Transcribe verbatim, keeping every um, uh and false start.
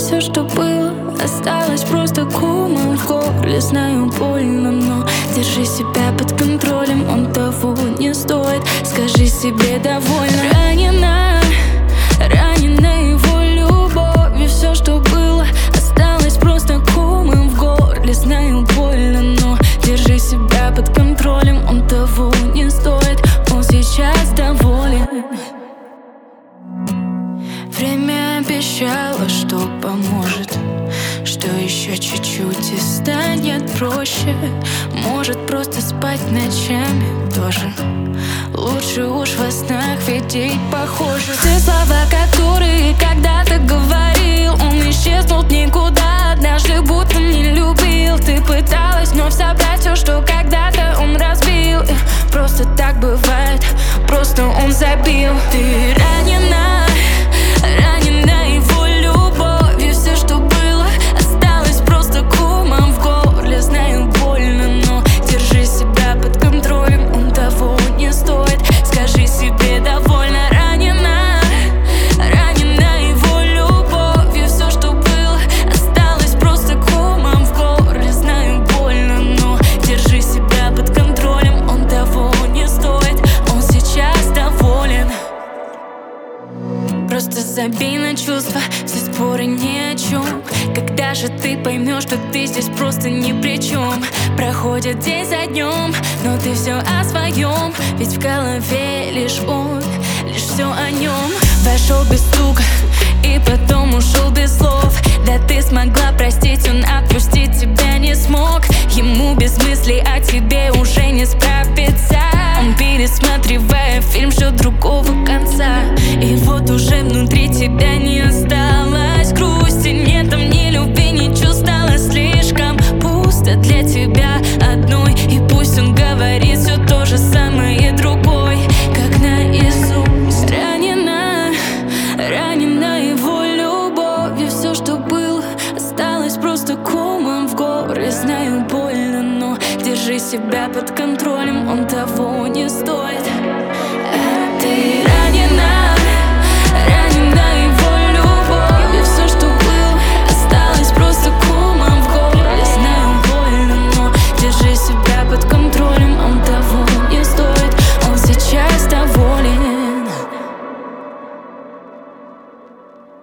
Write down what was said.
все, что было, осталось просто комом в горле. Знаю, больно, но держи себя под контролем, он того не стоит. Скажи себе довольно. Ранена, ранена его любовью. Все, что было, осталось просто комом в горле. Знаю, больно, но держи себя под контролем, он того не стоит. Он сейчас доволен. Время обещало, что поможет, что еще чуть-чуть и станет проще. Может просто спать ночами тоже. Лучше уж во снах видеть похоже. Те слова, которые когда-то говорил, он исчезнул никуда, однажды будто не любил. Ты пыталась вновь собрать все, что когда-то он разбил. И просто так бывает, просто он забил. Ты ранена, ранена его любовью. Все, что было, осталось просто комом в горле. Знаю, больно, но держи себя под контролем, он того не стоит. Скажи себе довольно. Ранена, ранена его любовью. Все, что было, осталось просто комом в горле. Знаю, больно, но держи себя под контролем, он того не стоит. Он сейчас доволен. Просто забей на чувства, все споры ни о чем. Когда же ты поймешь, что ты здесь просто ни при чем? Проходит день за днем, но ты все о своем. Ведь в голове лишь он, лишь все о нем. Вошел без стука и потом ушел без слов. Да ты смогла простить, он отпустить тебя не смог. Ему без мыслей о тебе уже не справиться. Он, пересматривая фильм, ждет другого конца. И вот уже внутри тебя не осталось грусти. Нет там ни любви, ничего, стало слишком пусто для тебя одной. И пусть он говорит все то же самое другой, как наизусть. Ранена, ранена его любовью. Все, что было, осталось просто комом в горле. Знаю, больно, но держи себя под контролем, он того не стоит.